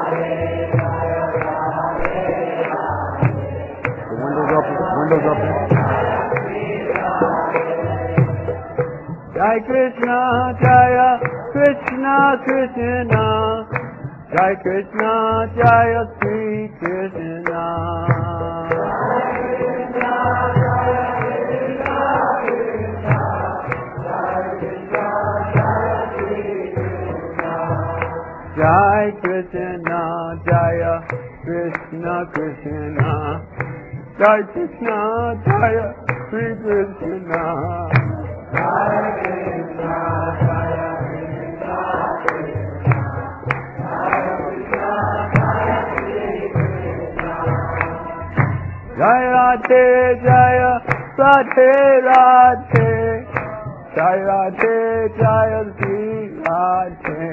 Windows up. Jai Krishna, Jaya Krishna, Krishna. Jai Krishna, Jaya Sri Krishna. Jai Krishna, Jaya Krishna, Krishna. Jai Krishna, Jaya Sri Krishna. Jai Krishna, Jaya Krishna, Krishna. Jai Radhe, Jaya Radhe, Radhe. Jai Radhe, Jaya Sri Radhe.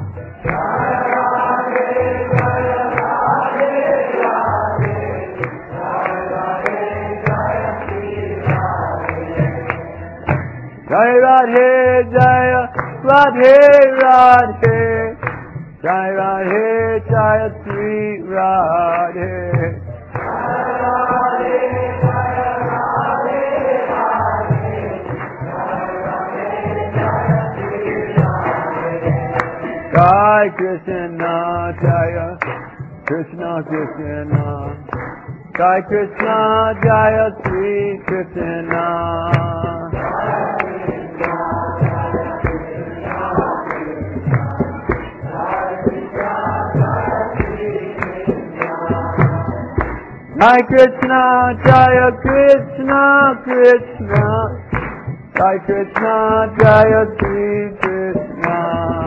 Jai Radhe, Jaya Radhe, Radhe. Jai Radhe, Jaya Sri Radhe. Jai Krishna, Jaya Krishna, Krishna. Jai Krishna, Jaya Sri Krishna. Jai Krishna, Jaya Krishna, Krishna. Jai Krishna, Jaya Sri Krishna.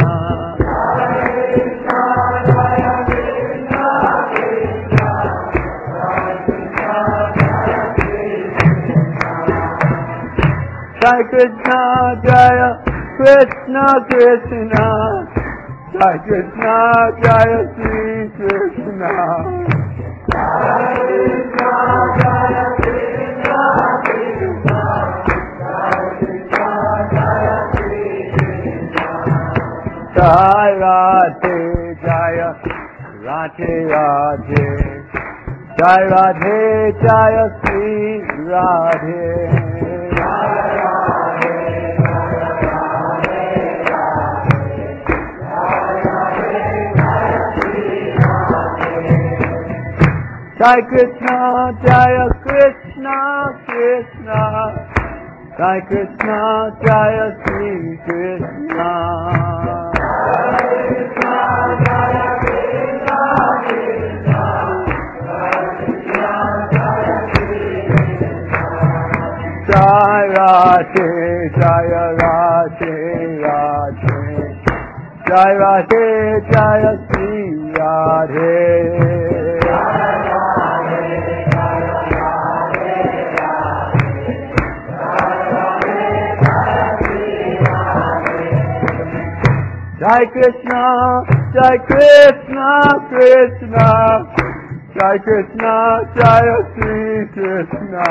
Jai Krishna, Jaya Krishna, Krishna. Jai Krishna, Jaya Sri Krishna. Jai Radhe, Jaya Radhe, Radhe. Jai Radhe, Jaya Sri Radhe. Jai Krishna, Jaya Krishna, Krishna. Jai Krishna, Jaya Sri Krishna. Jai Radhe, Jaya Radhe, Radhe. Jai Radhe, Jaya Sri Radhe. Jai Krishna, Jai Krishna, Krishna. Jai Krishna, Jaya Sri Krishna.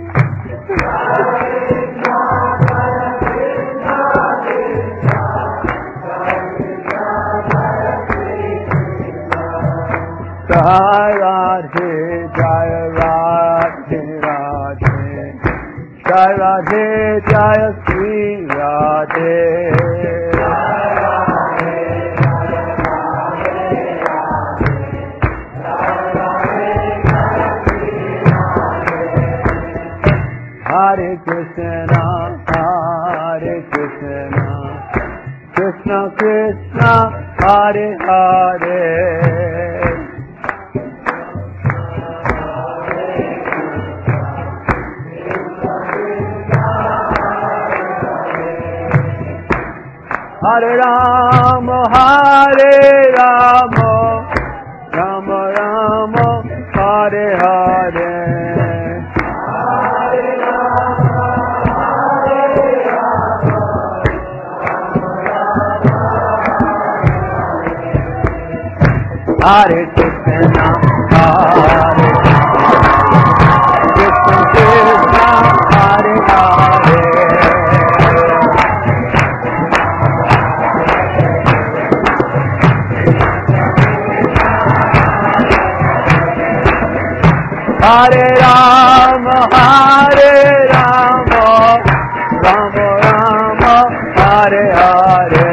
Jai Radhe, Jaya Radhe, Radhe. Jai Radhe, Jaya Sri Radhe. Hare Krishna, Hare Krishna. Krishna Krishna, Hare Hare. Hare Rama, Hare Rama. Rama Rama, Hare Hare. Hare Krishna, Hare Krishna, Krishna Hare Hare. Hare Rama, Rama Rama, Hare Hare.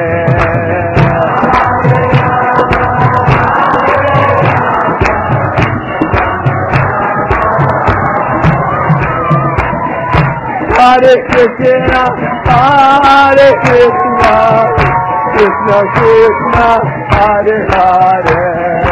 Hare Krishna, Krishna Krishna, Hare Hare.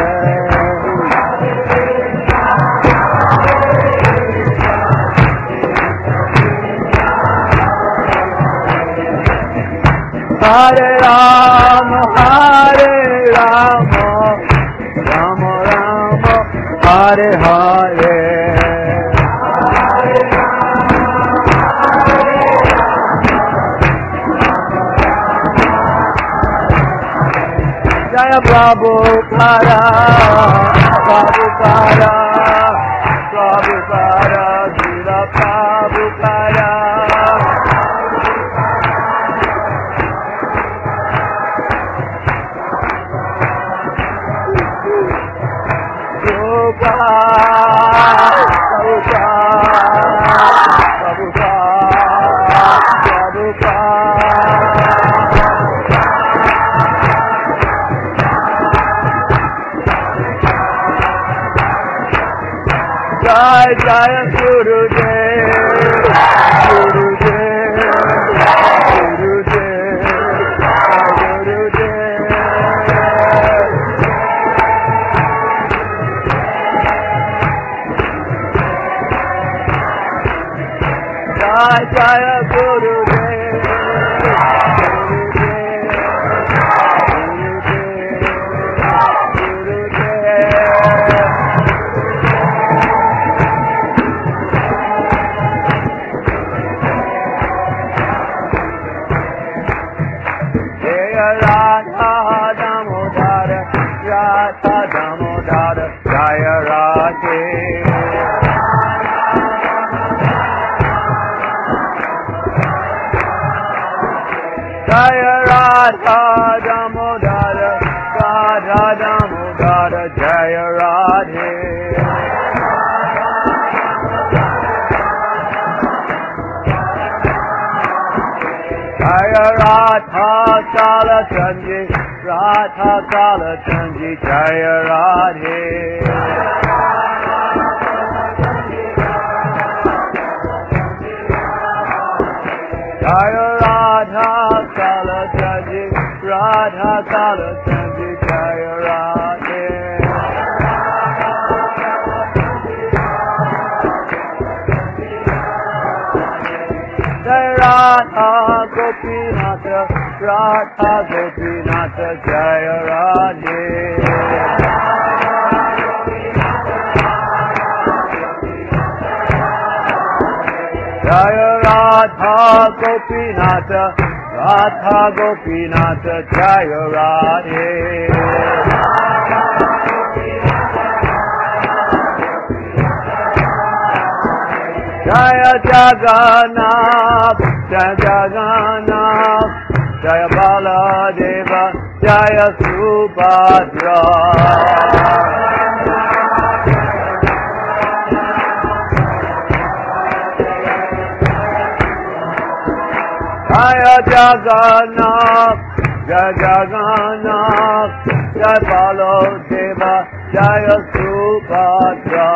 Hare Rama, Rama Rama, Hare Hare. Jaya Prabhupada, Prabhupada, Prabhupada, Srila Prabhupada. Jai Jaya Gurudev, Gurudev, Gurudev, Gurudev. Jai Jaya Gurudev, Jaya Radha Damodara, Radha Damodara, Jaya Radhe. Jaya Radha Kala Chanji, Radha Kala Chanji, Jaya Radhe. Jaya Radha Kala Chanji, Radha Kala Chanji, Jaya Radhe. Jaya Radha Gopinatha, Radha Gopinatha, Jaya Radhe. Jaya Radha Gopinatha, Radha Gopinatha, Jaya Radhe. Jaya Jagannath, Jaya Jagannath, Jaya Baladeva, Jaya Subhadra. Jaya Jagannath, Jaya Jagannath, Jaya Baladeva, Jaya Subhadra.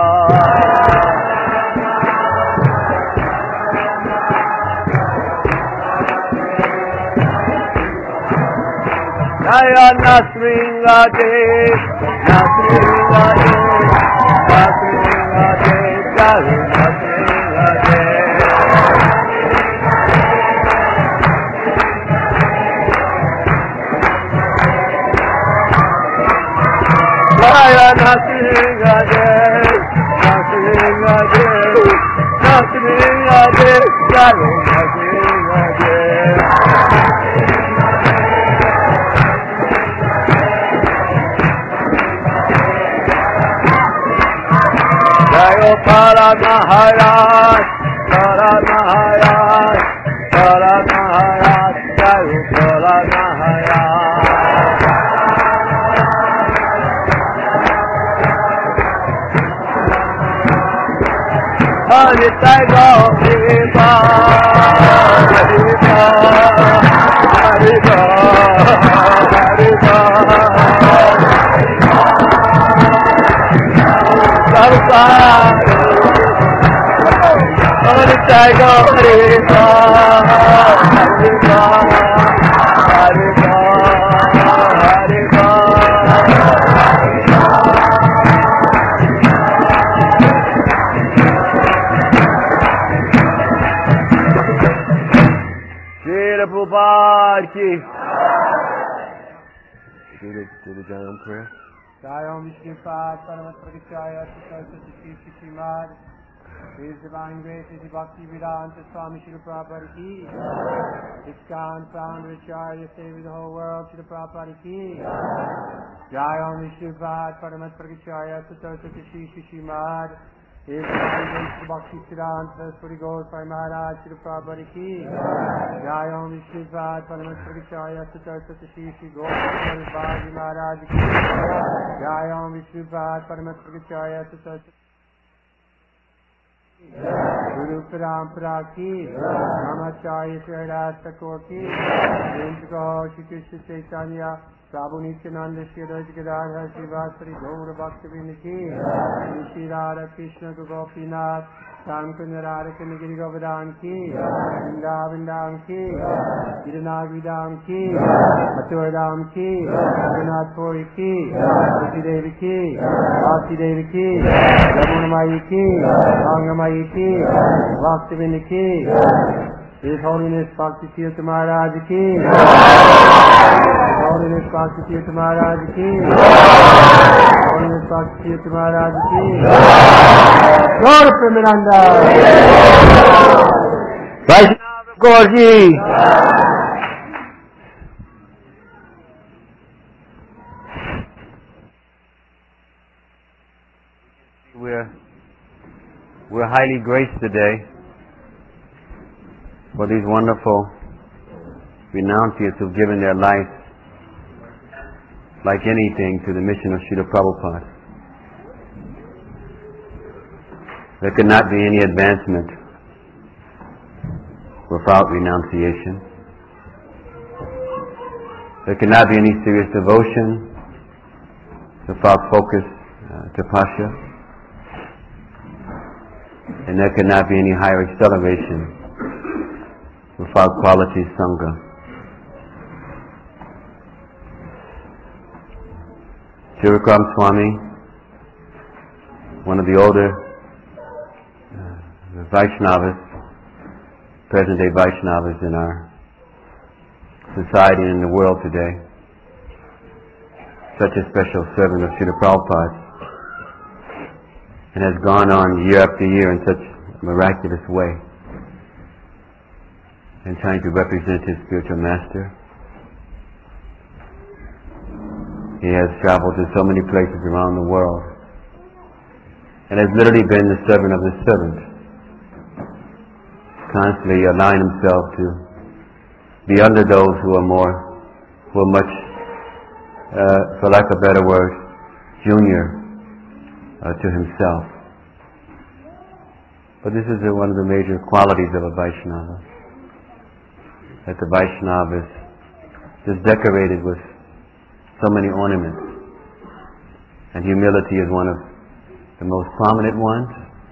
Jaya Nasringadev, Nasringadev, Nasringadev, Jaya Nasringadev. Jaya Nasringadev, Nasringadev, Nasringadev, Jaya Nasringadev. Jaya Para Maharaj, Para Maharaj, Para Maharaj, Jaya Para Maharaj. Hari Taigo, Hariba, Hariba, Hariba, Hariba, Hariba, Hari Taigo, Hariba, Hariba, Hariba, Hariba. Prabhupada ki. Do the Jayam prayer. Jayam Vishnupad, Paramat Prakachaya, Saraswati Shri Srimad, His Divine Grace, His Bhakti Vedanta Swami Srila Prabhupada ki. ISKCON founder Acharya, saving the whole world, Srila Prabhupada ki. Jayam Vishnupad, Paramat Prakachaya, Saraswati Shri Srimad, His Divine Grace, His Bhakti Vedanta Saraswati Goswami Maharaj, Srila Prabhupada ki. Jayam Vishnupad, Paramat Prakachaya, Saraswati Shri Goswami Maharaj ki. Jayam Vishnupad, Paramat Prakachaya, Saraswati Guru Parampara ki, Namacharya Sriharas Thakur ki, Vindhako Shri Krishna Chaitanya, Prabhu Nityananda Shri Advaita Gadadhar Srivasari Gaura Bhaktivinoda ki, Shri Radha Krishna Gopinath, Sankunda Radha Kanagiri Govardhan ki, Vrindavan ki, Giranagridam ki, Mathura ki, Raghunath Puri ki, Tusi Devi ki, Vasi Devi ki, Ramunamayi ki, Rangamayi ki, Bhaktivinoda ki, His Holiness Bhakti Tirtha Maharaj ki, His Holiness Bhakti Tirtha Maharaj ki, His Holiness Bhakti Tirtha Maharaj ki, Gaur Premananda, Vaishnava Gaur ki. We're highly graced today for these wonderful renunciates who've given their life like anything to the mission of Srila Prabhupada. There could not be any advancement without renunciation. There could not be any serious devotion without focus tapasya. And there could not be any higher acceleration without quality sangha. Shivakrama Swami, one of the older Vaishnavas, present-day Vaishnavas in our society and in the world today, such a special servant of Srila Prabhupada, and has gone on year after year in such a miraculous way in trying to represent his spiritual master. He has traveled to so many places around the world and has literally been the servant of the servant, constantly allowing himself to be under those who are much, for lack of a better word, junior to himself. But this is one of the major qualities of a Vaishnava, that the Vaishnava is just decorated with so many ornaments, and humility is one of the most prominent ones.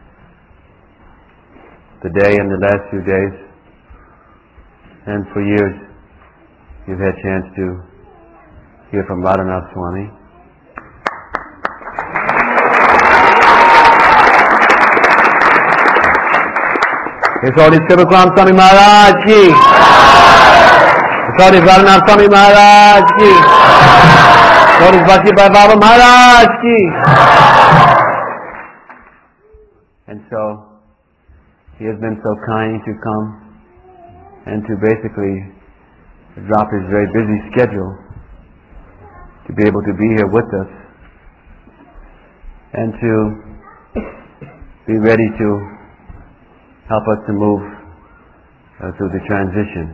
Today and the last few days, and for years, you've had a chance to hear from Radhanath Swami. His Holiness Shivakrama Swami Maharaj ki. His Holiness Radhanath Swami Maharaj ki. His Holiness Bhakti Baba Maharaj ki. And so, he has been so kind to come and to basically drop his very busy schedule to be able to be here with us and to be ready to help us to move through the transition.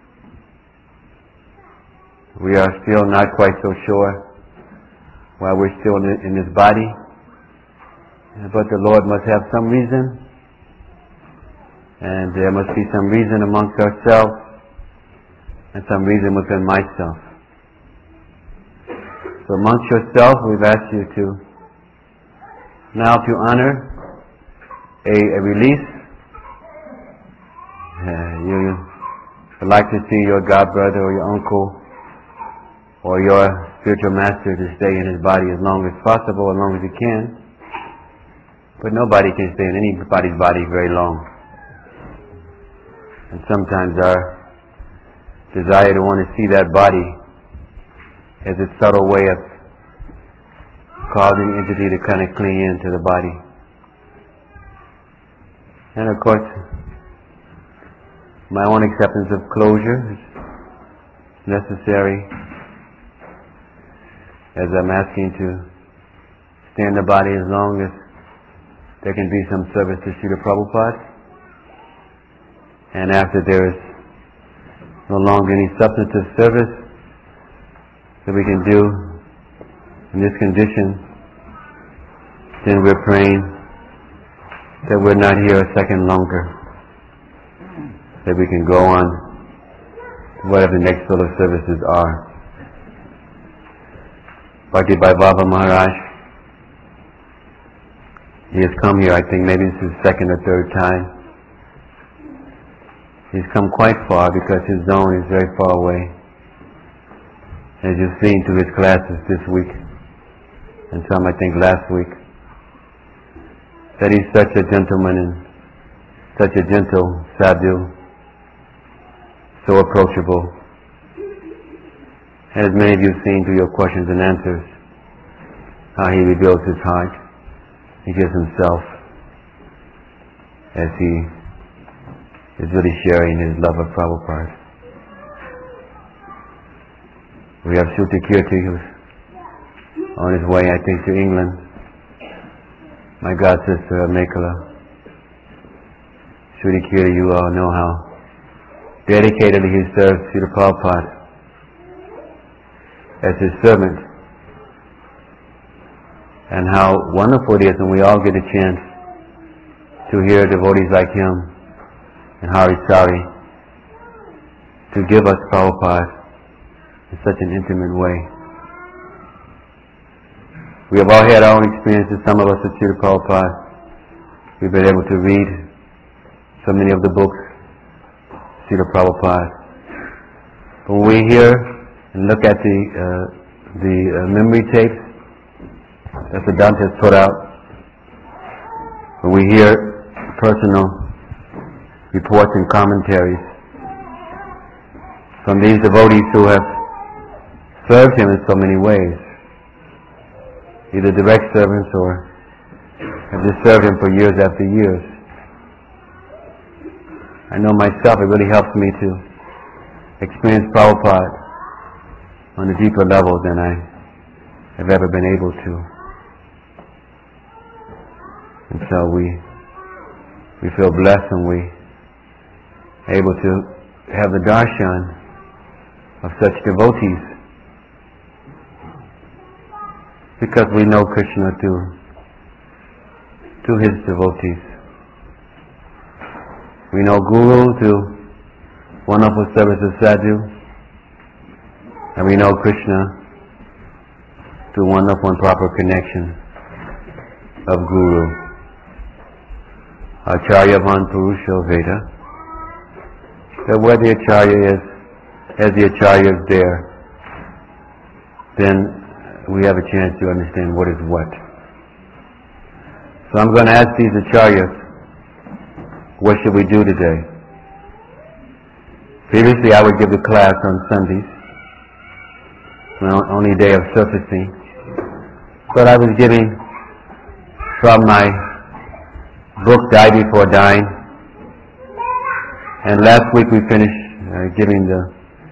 We are still not quite so sure why we're still in this body, but the Lord must have some reason And there must be some reason amongst ourselves and some reason within myself. So amongst yourself, we've asked you to now to honor a release. You would like to see your god brother or your uncle or your spiritual master to stay in his body as long as possible, as long as he can. But nobody can stay in anybody's body very long. And sometimes our desire to want to see that body is a subtle way of causing the entity to kind of cling into the body. And of course, my own acceptance of closure is necessary, as I'm asking to stay in the body as long as there can be some service to Srila Prabhupada. And after there is no longer any substantive service that we can do in this condition, then we're praying that we're not here a second longer, that we can go on to whatever the next sort of services are. Bhakti Baba Maharaj, he has come here, I think maybe this is the second or third time. He's come quite far because his zone is very far away. As you've seen through his classes this week, and some I think last week, that he's such a gentleman and such a gentle sadhu, so approachable. And as many of you have seen through your questions and answers, how he reveals his heart, he gives himself as he is really sharing his love of Prabhupada. We have Shruti Kirti, who's on his way, I think, to England. My god sister Mekhala. Shruti Kirti, you all know how dedicatedly he serves Srila Prabhupada as his servant, and how wonderful it is when we all get a chance to hear devotees like him and Hari Sari to give us Prabhupada in such an intimate way. We have all had our own experiences, some of us at Srila Prabhupada. We've been able to read so many of the books, Srila Prabhupada. But when we hear and look at the memory tapes that Siddhanta has put out, when we hear personal reports and commentaries from these devotees who have served him in so many ways, either direct servants or have just served him for years after years. I know myself, it really helps me to experience Prabhupada on a deeper level than I have ever been able to. And so we feel blessed when we are able to have the darshan of such devotees, because we know Krishna through his devotees. We know Guru through wonderful service of sadhu, and we know Krishna through wonderful and proper connection of Guru. Acharya Van Purusho Veda, that where the Acharya is, as the Acharya is there, then we have a chance to understand what is what. So I'm going to ask these Acharyas, what should we do today? Previously I would give the class on Sundays, only day of surfacing, but I was giving from my book Die Before Dying, and last week we finished giving the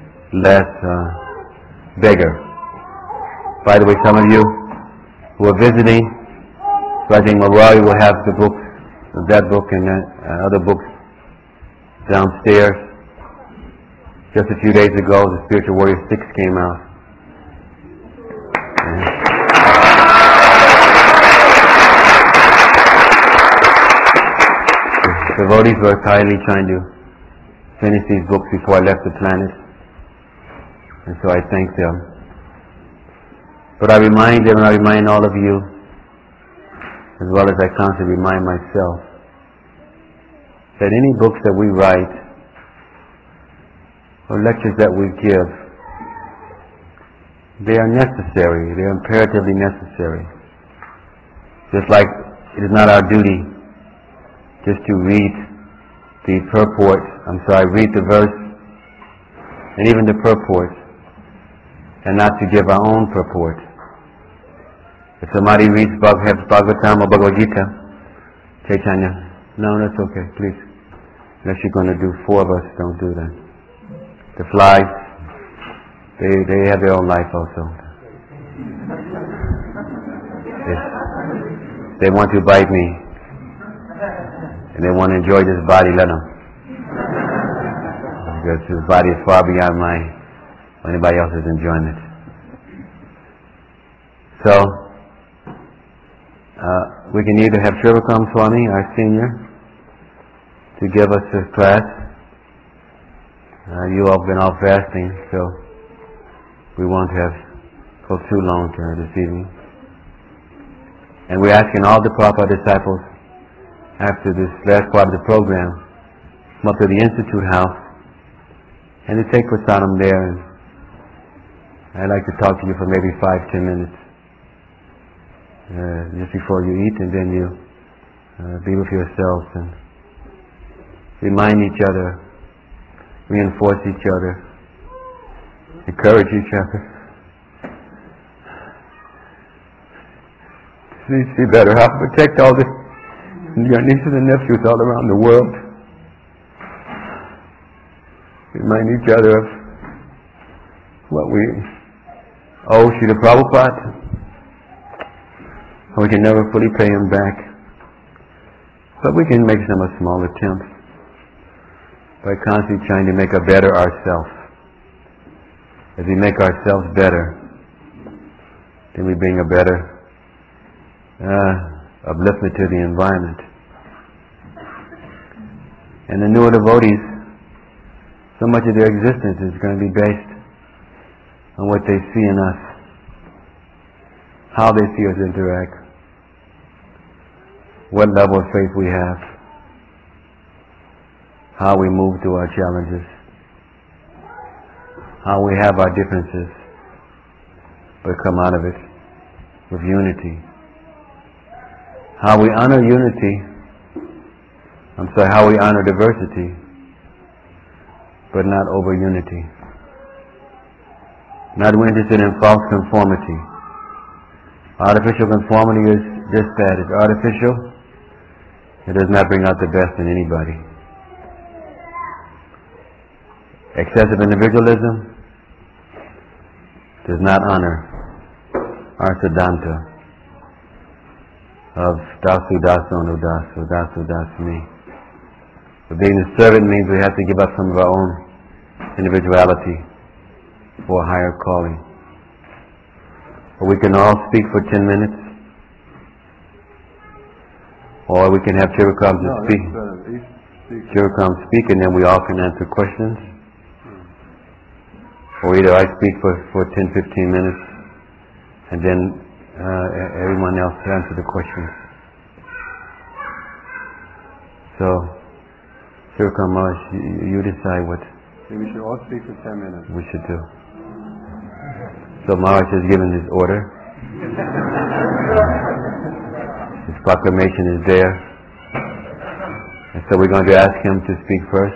last beggar. By the way, some of you who are visiting, so I think Murari will have the books, that book and other books downstairs. Just a few days ago, the Spiritual Warrior 6 came out. devotees worked highly trying to finish these books before I left the planet, and so I thank them. But I remind them, and I remind all of you, as well as I constantly remind myself, that any books that we write or lectures that we give, they are necessary, they are imperatively necessary. Just like it is not our duty just to read the purport, read the verse, and even the purport, and not to give our own purport. If somebody reads Bhagavatam or Bhagavad Gita, Chaitanya, no, that's okay, please. Unless you're going to do 4 of us, don't do that. The flies, they have their own life also. If they want to bite me, and they want to enjoy this body, let them. Because this body is far beyond anybody else's enjoyment. So, we can either have Shrirakam Swami, our senior, to give us a class. You all have been all fasting, so we won't go too long this evening. And we're asking all the Prabhupada disciples, after this last part of the program, come up to the Institute House and to take prasadam there. And I'd like to talk to you for maybe 5-10 minutes just before you eat, and then you be with yourselves and remind each other, reinforce each other, encourage each other. See better how to protect all your nieces and nephews all around the world. Remind each other of what we owe Srila Prabhupada. We can never fully pay him back, but we can make some small attempts by constantly trying to make a better ourselves. As we make ourselves better, then we bring a better upliftment to the environment. And the newer devotees, so much of their existence is going to be based on what they see in us, how they see us interact, what level of faith we have, how we move through our challenges, how we have our differences, but come out of it with unity. How we honor unity, how we honor diversity, but not over unity. Not interested in false conformity. Artificial conformity is just that. It's artificial. It does not bring out the best in anybody. Excessive individualism does not honor our Siddhanta of Dasu Dasu Anu Dasu, Dasu Dasu me. But being a servant means we have to give up some of our own individuality for a higher calling. Or we can all speak for 10 minutes, or we can have Chirukam to speak. Chirukam speak, and then we all can answer questions. Or either I speak for 10-15 minutes, and then everyone else answer the questions. So, Chirukam Maharaj, you decide what we should all speak for 10 minutes. We should do. So Maharaj has given his order. His proclamation is there. And so we're going to ask him to speak first.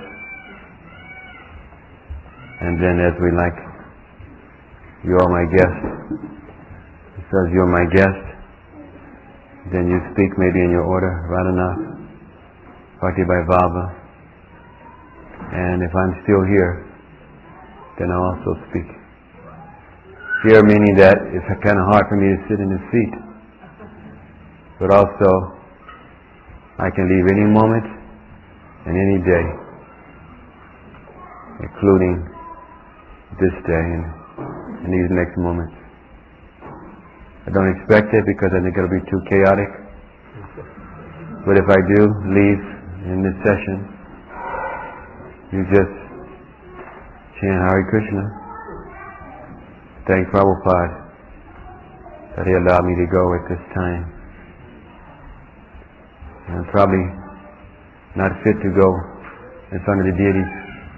And then as we like, you are my guest. He says, you're my guest. Then you speak maybe in your order, Radhanath, Bhakti Vaibhava. And if I'm still here, then I'll also speak. Here meaning that it's kind of hard for me to sit in the seat. But also, I can leave any moment and any day, including this day and these next moments. I don't expect it because I think it'll be too chaotic. But if I do leave in this session, you just chant Hare Krishna. Thank Prabhupada that he allowed me to go at this time. I'm probably not fit to go in front of the deities.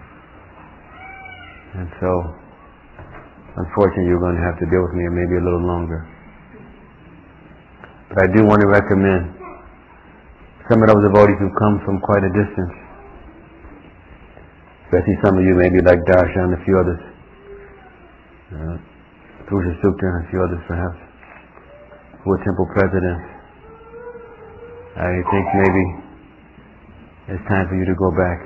And so, unfortunately, you're going to have to deal with me maybe a little longer. But I do want to recommend some of those devotees who come from quite a distance, especially some of you maybe like Darshan and a few others, Purusha Sukta and a few others perhaps, who are temple presidents. I think maybe it's time for you to go back.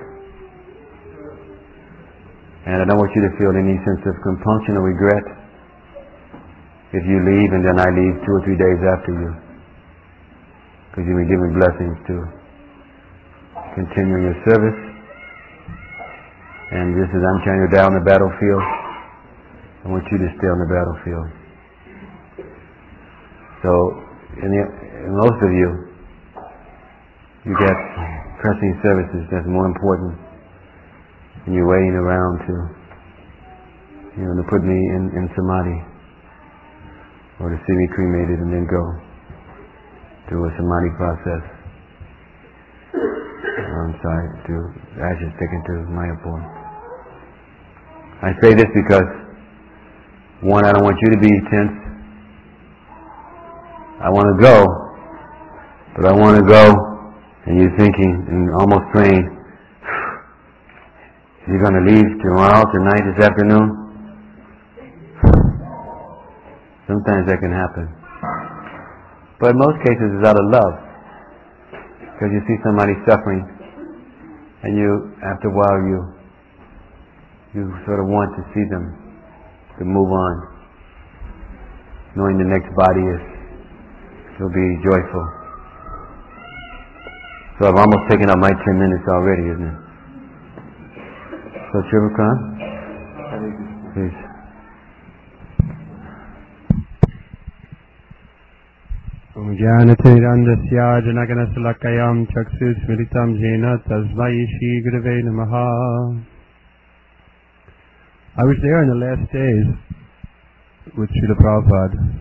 And I don't want you to feel any sense of compunction or regret if you leave and then I leave 2 or 3 days after you, because you've been given blessings to continue your service. And just as I'm carrying you down the battlefield, I want you to stay on the battlefield. So, in most of you, you get pressing services that's more important, and you're waiting around to put me in samadhi, or to see me cremated and then go through a samadhi process. I'm sorry, to ashes taken to Mayapur. I say this because, one, I don't want you to be tense. I want to go, but I want to go, and you're thinking and almost praying, you're going to leave tomorrow, tonight, this afternoon? Sometimes that can happen. But in most cases it's out of love. Because you see somebody suffering, and after a while you sort of want to see them, to move on, knowing the next body will be joyful. So I've almost taken up my 10 minutes already, isn't it? So Trivakran, please. Om Jnanatirandasya Janaganasalakkayam Chaksusmilitam Jena Tasmai Shri Gurave Namaha. I was there in the last days with Srila Prabhupada.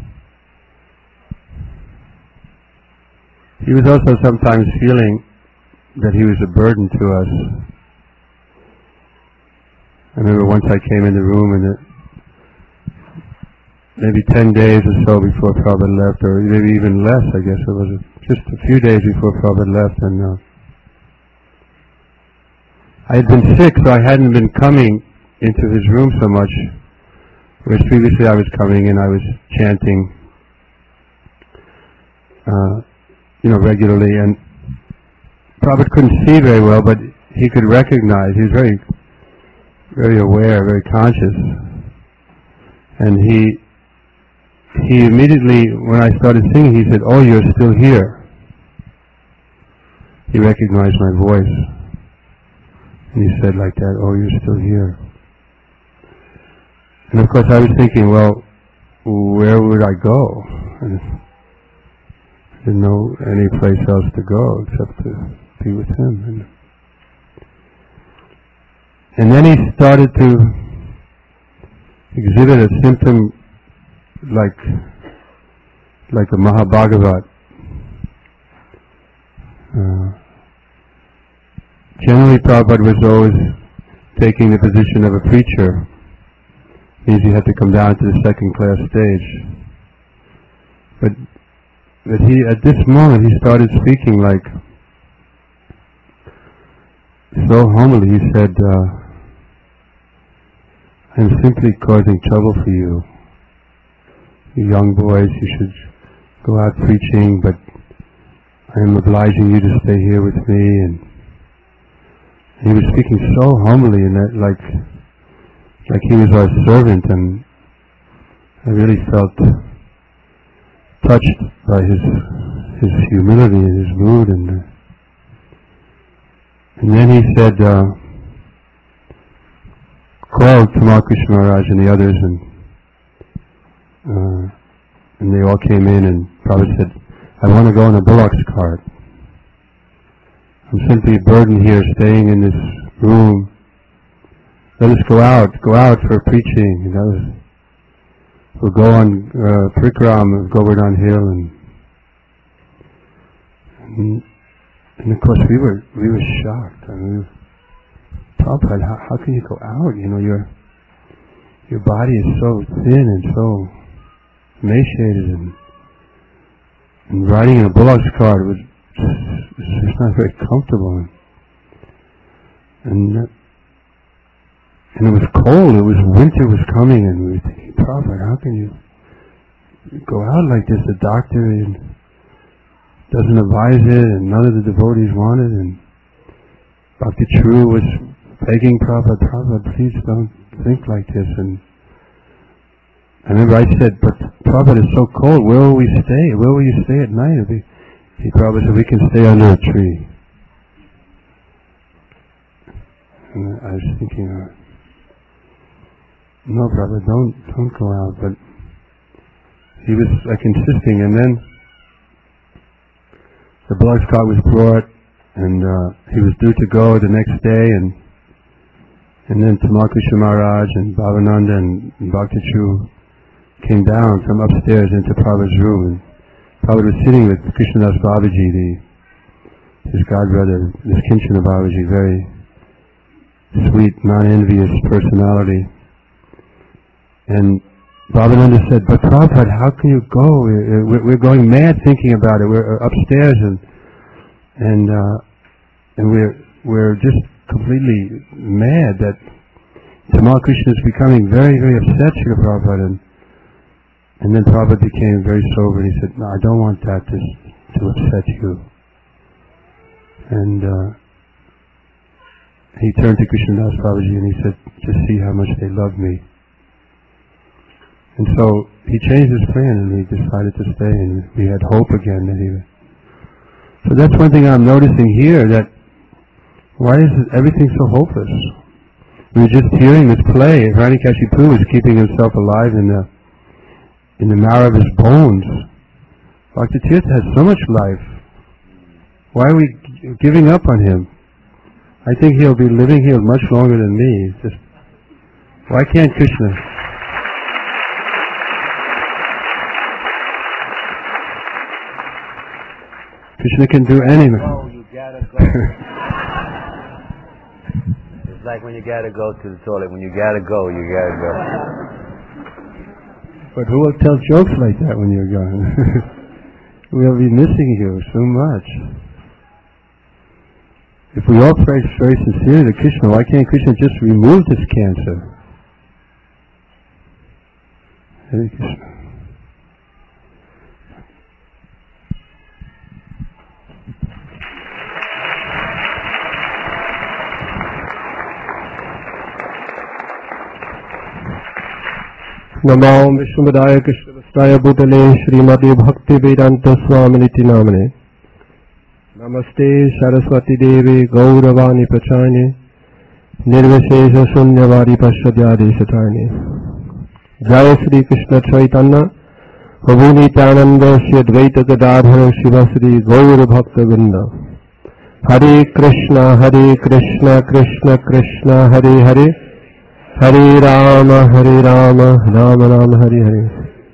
He was also sometimes feeling that he was a burden to us. I remember once I came in the room and maybe 10 days or so before Prabhupada left, or maybe even less, I guess it was just a few days before Prabhupada left, and I had been sick, so I hadn't been coming into his room so much, whereas previously I was coming and I was chanting regularly, and Prabhupada couldn't see very well, but he could recognize, he was very, very aware, very conscious, and he immediately, when I started singing, he said, "Oh, you're still here." He recognized my voice, and he said like that, "Oh, you're still here." And of course I was thinking, well, where would I go? And I didn't know any place else to go except to be with him. And then he started to exhibit a symptom like a Mahabhagavat. Generally Prabhupada was always taking the position of a preacher. Means you had to come down to the second class stage. But he, at this moment, he started speaking like, so humbly, he said, "I'm simply causing trouble for you. You young boys, you should go out preaching, but I am obliging you to stay here with me." And he was speaking so humbly, and that like he was our servant, and I really felt touched by his humility and his mood, and then he said, called Tamal Krishna Maharaj and the others, and they all came in, and Prabhupada said, "I want to go in a bullock's cart. I'm simply a burden here staying in this room. Let us go out for preaching. We'll go on Prikram, Govardhan Hill, and of course we were shocked. I mean, Prabhupada, how can you go out? You know, your body is so thin and so emaciated, and riding in a bullock's cart was just not very comfortable. And it was cold. It was winter was coming, and we were thinking, Prabhupada, how can you go out like this? The doctor doesn't advise it, and none of the devotees want it. And Bhakti True was begging Prabhupada, please don't think like this. And I remember I said, but Prabhupada, it's so cold. Where will we stay? Where will you stay at night? Prabhupada said, we can stay under a tree. And I was thinking, no, Prabhupada, don't go out. But he was like insisting, and then the bullock's cart was brought, and he was due to go the next day, and then Tamal Krishna Maharaj and Bhavananda and Bhakti True came down from upstairs into Prabhupada's room, and Prabhupada was sitting with Krishnadas Babaji, his godbrother, this Kinchana Babaji, very sweet, non-envious personality. And Bhavananda said, but Prabhupada, how can you go? We're going mad thinking about it. We're upstairs and we're just completely mad that Tamal Krishna is becoming very, very upset, Srila Prabhupada. And then Prabhupada became very sober, and he said, no, I don't want that to upset you. And he turned to Krishnadas Babaji and he said, just see how much they love me. And so he changed his plan, and he decided to stay, and we had hope again that he would. So that's one thing I'm noticing here, that why is everything so hopeless? We were just hearing this play. Hiranyakashipu is keeping himself alive in the marrow of his bones. Bhaktitirtha has so much life. Why are we giving up on him? I think he'll be living here much longer than me. Just why can't Krishna? Krishna can do anything. Oh, you gotta go. It's like when you gotta go to the toilet. When you gotta go, you gotta go. But who will tell jokes like that when you're gone? We'll be missing you so much. If we all pray very sincerely to Krishna, why can't Krishna just remove this cancer? Hare Krishna. Namo Vishnupadaya Krishnavastaya Bhutale Srimati Bhakti Vedanta Swaminiti Namane Namaste Saraswati Devi Gauravani Prachane Nirvishesha Shunyavadi Pashadyadi Satarne Jaya Sri Krishna Chaitanya Prabhu Nityananda Shri Advaita Gadadhara Shivasri Gaura Bhakta Vrinda Hare Krishna Krishna Krishna Hare Hare Hare Rama, Rama Rama, Hare Hare.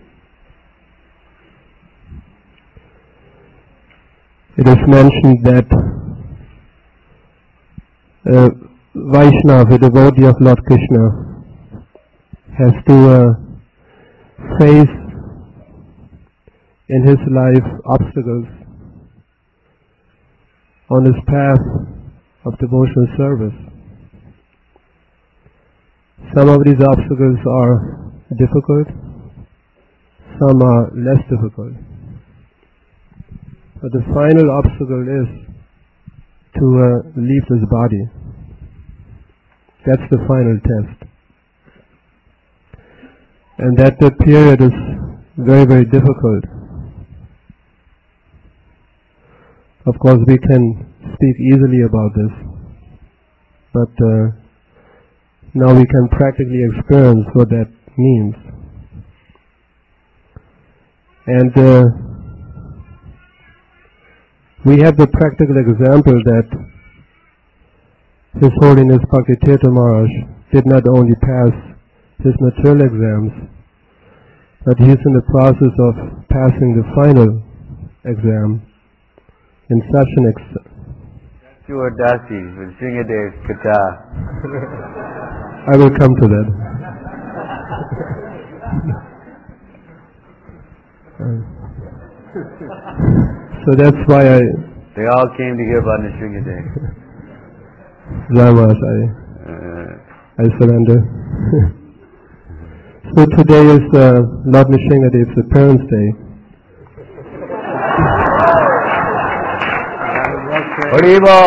It is mentioned that Vaishnava, a devotee of Lord Krishna, has to face in his life obstacles on his path of devotional service. Some of these obstacles are difficult, some are less difficult. But the final obstacle is to leave this body. That's the final test. And that period is very, very difficult. Of course, we can speak easily about this, but now we can practically experience what that means. And we have the practical example that His Holiness Bhaktitirtha Maharaj did not only pass his material exams, but he is in the process of passing the final exam in such an Pure Dasi with Sringadev Kata. I will come to that. So that's why They all came to hear about Nrsingadev. Maharaj, I surrender. So today is Lord Nrsingadev's appearance day. Haribo!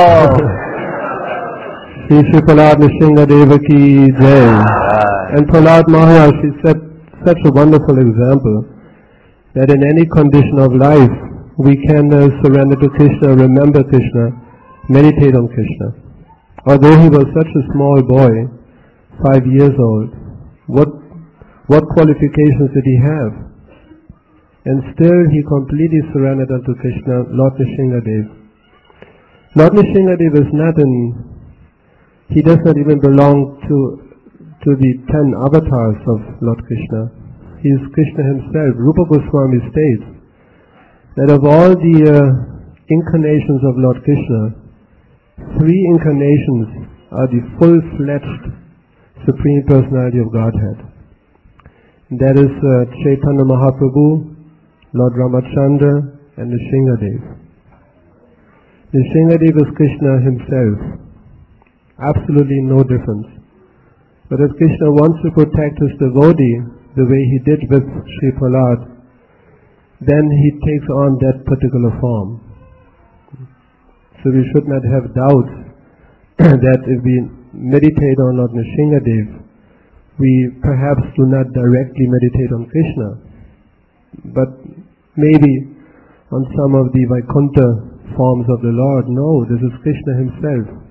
Shri Prahlad Nrsingadeva ki jai. And Prahlad Maharaj, he set such a wonderful example that in any condition of life we can surrender to Krishna, remember Krishna, meditate on Krishna. Although he was such a small boy, 5 years old, what qualifications did he have? And still he completely surrendered unto Krishna, Lord Nrsingadev. Lord Nrsingadev is not he does not even belong to the 10 avatars of Lord Krishna. He is Krishna himself. Rupa Goswami states that of all the incarnations of Lord Krishna, 3 incarnations are the full-fledged Supreme Personality of Godhead. And that is Chaitanya Mahaprabhu, Lord Ramachandra, and Nrsingadev. Nrsingadev is Krishna himself. Absolutely no difference. But if Krishna wants to protect his devotee the way he did with Sri Prahlad, then he takes on that particular form. So we should not have doubts that if we meditate on Lord Nrsingadev, we perhaps do not directly meditate on Krishna, but maybe on some of the Vaikuntha forms of the Lord. No, this is Krishna himself.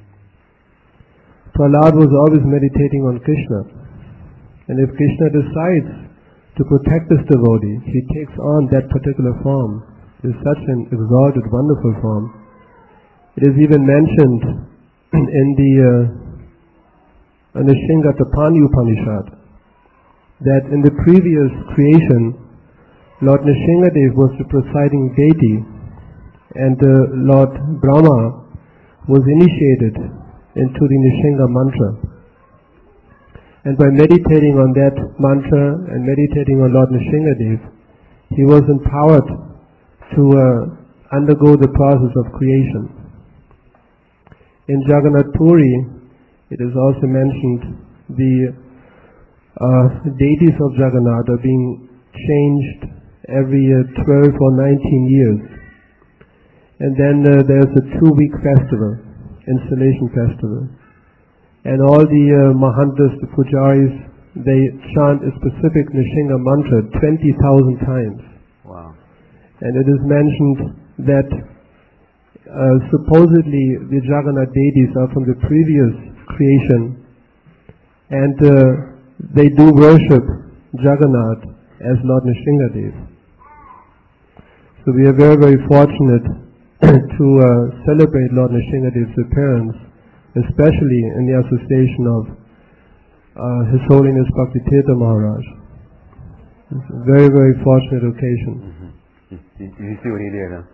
Prahlad was always meditating on Krishna, and if Krishna decides to protect his devotee, he takes on that particular form. It is such an exalted, wonderful form. It is even mentioned in the Nrsingatapani Upanishad that in the previous creation, Lord Nrsingadev was the presiding deity, and Lord Brahma was initiated into the Nrsinga mantra. And by meditating on that mantra and meditating on Lord Nrsingadev, he was empowered to undergo the process of creation. In Jagannath Puri, it is also mentioned the deities of Jagannath are being changed every 12 or 19 years. And then there's a 2-week festival, installation festival. And all the Mahantas, the Pujaris, they chant a specific Nrsinga mantra 20,000 times. Wow. And it is mentioned that supposedly the Jagannath deities are from the previous creation, and they do worship Jagannath as Lord Nrsingadev. So we are very, very fortunate to celebrate Lord Nrsingadev's appearance, especially in the association of His Holiness Bhaktitirtha Maharaj. It's a very, very fortunate occasion. Mm-hmm. Did you see what he did, huh?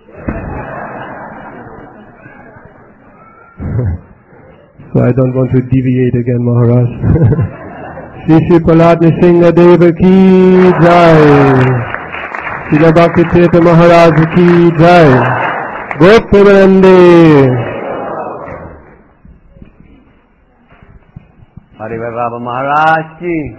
So I don't want to deviate again, Maharaj. Shri Prahlad Nrsingadeva ki jai. Srila Bhaktitirtha Maharaj ki jai. Gopavrande. Hari Baba Maharaj ki.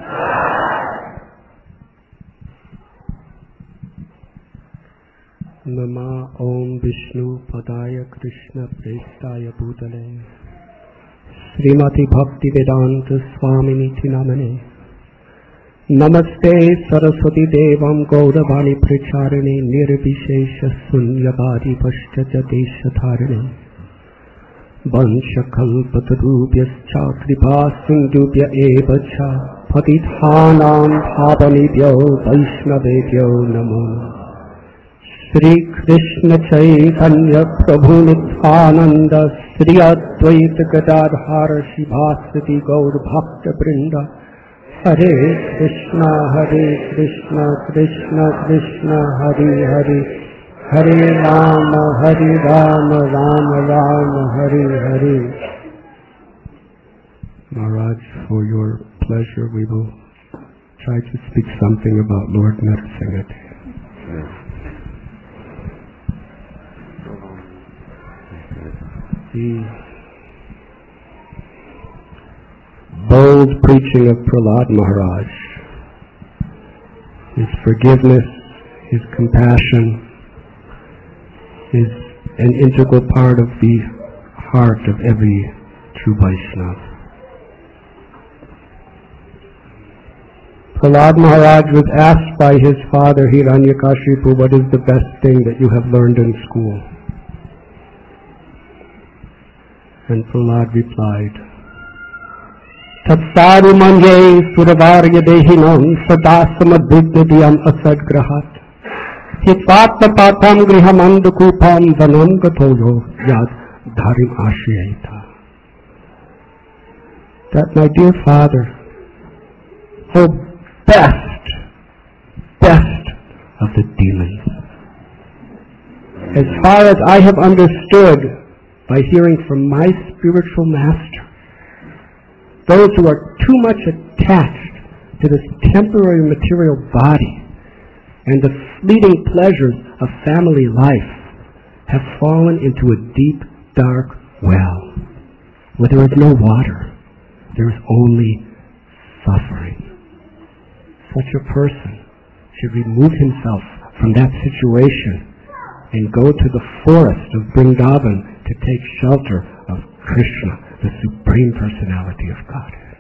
Mama Om Vishnu Padaya Krishna Prestaya Bhutale Srimati Bhakti Vedanta Swaminiti Namane Namaste Saraswati Devam Gauravani Pracharane Nirvishesha Sunyavadi Pashchacha Deshatharane Vanshakalpatarubhyascha Kripa Sindhubhya Evacha Patithanam Bhavanibhyo Vaishnavebhyo Namo Shri Krishna Chaitanya Prabhu Nityananda Sri Advaita Gadadhara Shivasati Gaur Bhakta Brinda Hare Krishna Krishna Krishna Hare Hare Hare Rama Rama Rama Hare Hare. Maharaj, for your pleasure we will try to speak something about Lord Narasimha. The bold preaching of Prahlad Maharaj, his forgiveness, his compassion, is an integral part of the heart of every true Vaishnava. Prahlad Maharaj was asked by his father Hiranyakashipu, what is the best thing that you have learned in school? And Prahlad replied, Tatsaru manye suravarya dehinam sadasamadvidyam asadgrahat hitvatma patam grihamandakupam vanam gatoyo yad dharim ashriyata. That my dear father, oh best of the demons, as far as I have understood by hearing from my spiritual master, those who are too much attached to this temporary material body and the fleeting pleasures of family life have fallen into a deep, dark well where there is no water, there is only suffering. Such a person should remove himself from that situation and go to the forest of Vrindavan to take shelter of Krishna, the Supreme Personality of Godhead.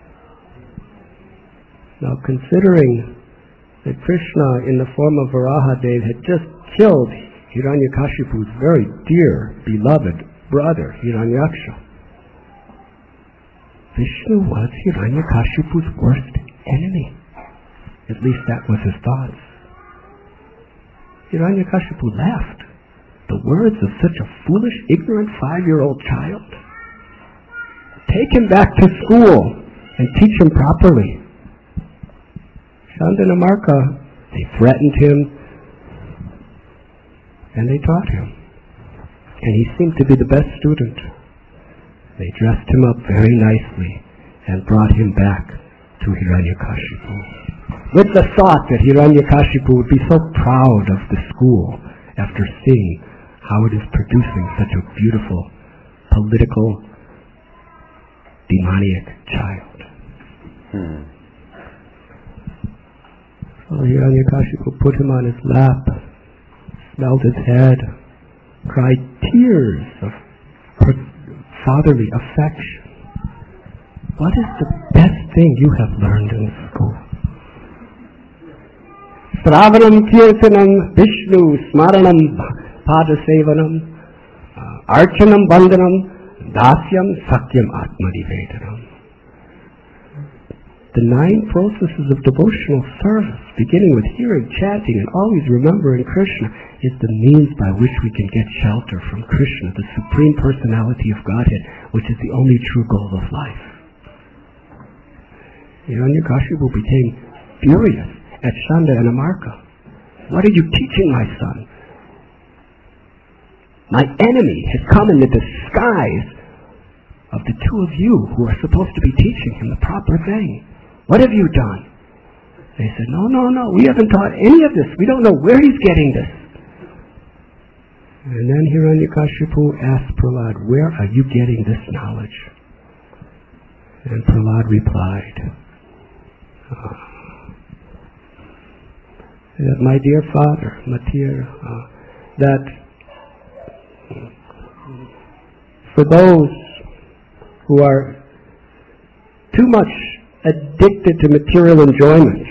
Now, considering that Krishna, in the form of Varahadev, had just killed Hiranyakashipu's very dear, beloved brother, Hiranyaksha, Vishnu was Hiranyakashipu's worst enemy. At least that was his thoughts. Hiranyakashipu laughed. The words of such a foolish, ignorant 5-year-old child. Take him back to school and teach him properly. Chandanamarka, they threatened him and they taught him. And he seemed to be the best student. They dressed him up very nicely and brought him back to Hiranyakashipu, with the thought that Hiranyakashipu would be so proud of the school after seeing how it is producing such a beautiful, political, demoniac child. So Hiranyakashipu put him on his lap, smelled his head, cried tears of fatherly affection. What is the best thing you have learned in school? Sravanam kirtanam Vishnu smaranam padasevanam archanam bandhanam dasyam satyam atmanivedanam. The 9 processes of devotional service, beginning with hearing, chanting, and always remembering Krishna, is the means by which we can get shelter from Krishna, the Supreme Personality of Godhead, which is the only true goal of life. Hiranyakashipu became furious at Shanda and Amarka. What are you teaching my son? My enemy has come in the disguise of the 2 of you who are supposed to be teaching him the proper thing. What have you done? They said, no, we haven't taught any of this. We don't know where he's getting this. And then Hiranyakashipu asked Prahlad, where are you getting this knowledge? And Prahlad replied, that my dear father, Matir, that for those who are too much addicted to material enjoyment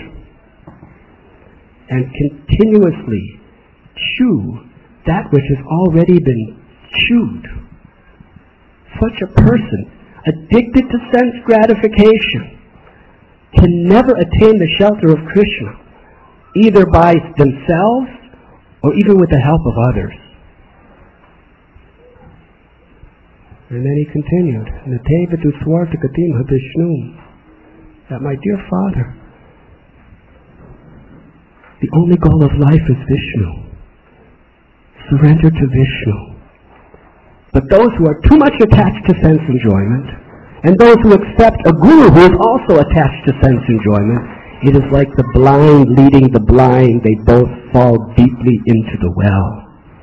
and continuously chew that which has already been chewed, such a person, addicted to sense gratification, can never attain the shelter of Krishna, either by themselves or even with the help of others. And then he continued, Natevatu Swartakatim Habishnum, that my dear Father, the only goal of life is Vishnu. Surrender to Vishnu. But those who are too much attached to sense enjoyment, and those who accept a guru who is also attached to sense enjoyment, it is like the blind leading the blind. They both fall deeply into the well.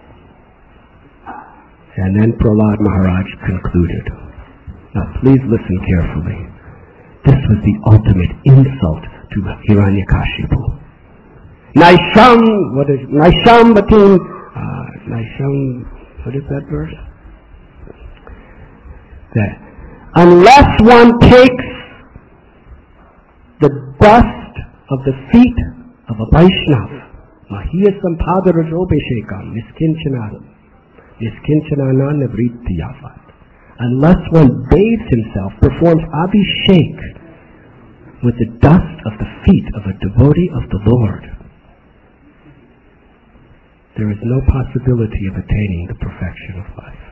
And then Prahlad Maharaj concluded. Now please listen carefully. This was the ultimate insult to Hiranyakashipu. Naisham, what is Naisham Batim? Naisham, what is that verse? That unless one takes the dust of the feet of a Vaishnava, Mahiya Sampadara Jobeshekam, Niskinchana Vritti Yavat. Unless one bathes himself, performs abhishek with the dust of the feet of a devotee of the Lord, there is no possibility of attaining the perfection of life.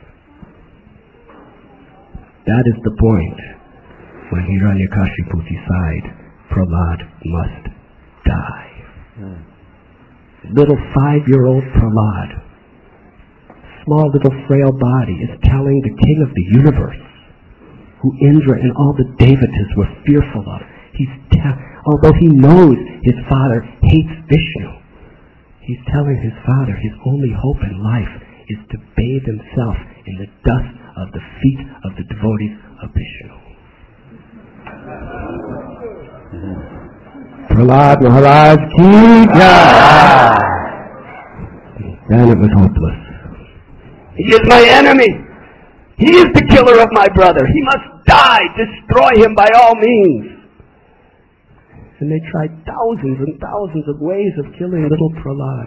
That is the point when Hiranyakashipu decides Prahlad must die. Little 5-year-old Prahlad, small little frail body, is telling the king of the universe, who Indra and all the Devatas were fearful of, although he knows his father hates Vishnu, he's telling his father his only hope in life is to bathe himself in the dust of the feet of the devotees of Vishnu. Prahlad Maharaj ki jai. Then it was hopeless. He is my enemy. He is the killer of my brother. He must die. Destroy him by all means. And they tried thousands and thousands of ways of killing little Prahlad.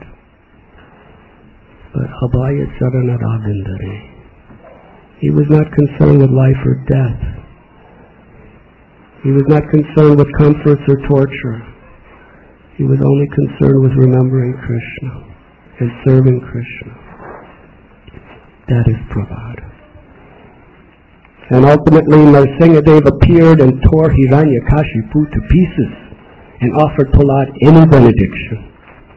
But Abhaya Charanadavindari, he was not concerned with life or death. He was not concerned with comforts or torture. He was only concerned with remembering Krishna and serving Krishna. That is Prahlad. And ultimately Narasimhadev appeared and tore Hiranyakashipu to pieces and offered Prahlad any benediction.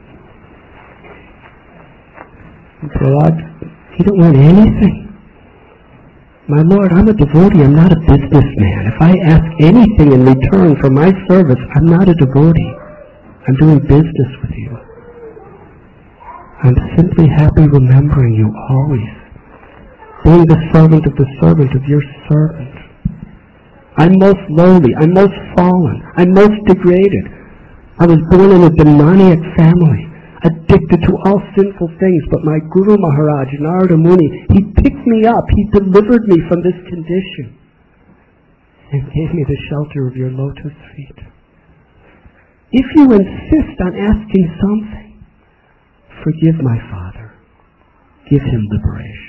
And Prahlad, he didn't want anything. My Lord, I'm a devotee, I'm not a businessman. If I ask anything in return for my service, I'm not a devotee. I'm doing business with you. I'm simply happy remembering you always, being the servant of your servant. I'm most lowly, I'm most fallen, I'm most degraded. I was born in a demoniac family, addicted to all sinful things, but my Guru Maharaj, Narada Muni, he picked me up, he delivered me from this condition and gave me the shelter of your lotus feet. If you insist on asking something, forgive my father, give him liberation.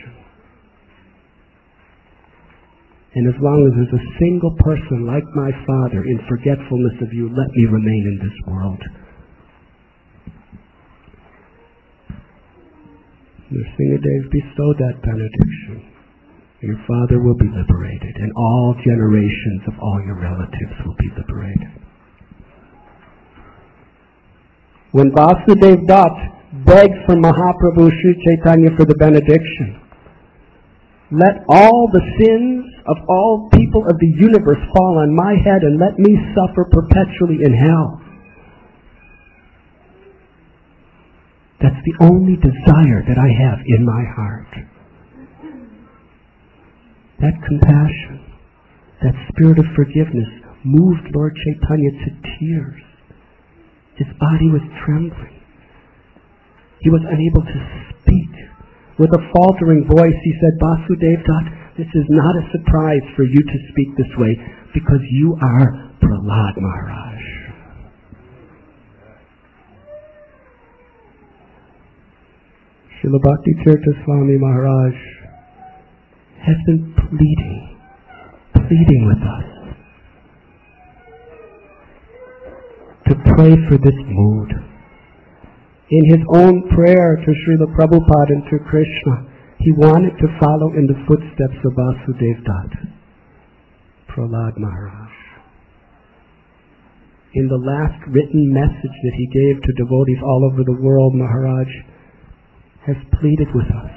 And as long as there's a single person like my father in forgetfulness of you, let me remain in this world. Narasimhadev bestowed that benediction. Your father will be liberated, and all generations of all your relatives will be liberated. When Vasudev Dutt begged from Mahaprabhu Sri Chaitanya for the benediction, let all the sins of all people of the universe fall on my head and let me suffer perpetually in hell. That's the only desire that I have in my heart. That compassion, that spirit of forgiveness moved Lord Chaitanya to tears. His body was trembling. He was unable to speak. With a faltering voice, he said, Vasudev Dutt, this is not a surprise for you to speak this way, because you are Prahlad Maharaj. Srila Bhakti Tirtha Swami Maharaj has been pleading with us to pray for this mood. In his own prayer to Srila Prabhupada and to Krishna, He wanted to follow in the footsteps of Vasudev Dutt, Prahlad Maharaj. In the last written message that he gave to devotees all over the world, Maharaj has pleaded with us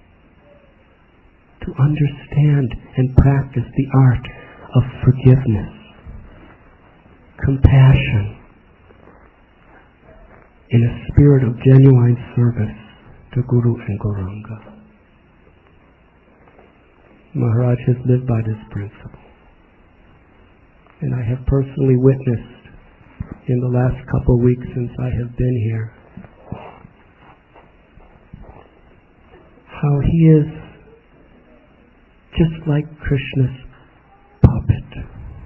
to understand and practice the art of forgiveness, compassion, in a spirit of genuine service to Guru and Gauranga. Maharaj has lived by this principle. And I have personally witnessed in the last couple of weeks since I have been here how he is just like Krishna's puppet.